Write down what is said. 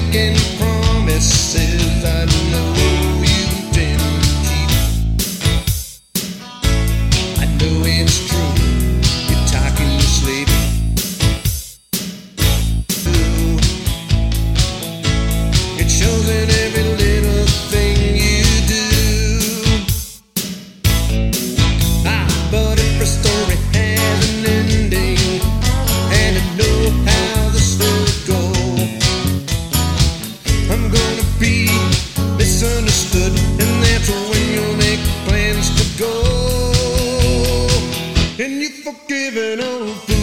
making promises I know you didn't keep. I know it's true, you're talking to sleep. It shows in every little thing you do. But every story has an ending, and I know how this will go. I'm gonna be misunderstood, and that's when you'll make plans to go. And you've forgiven all.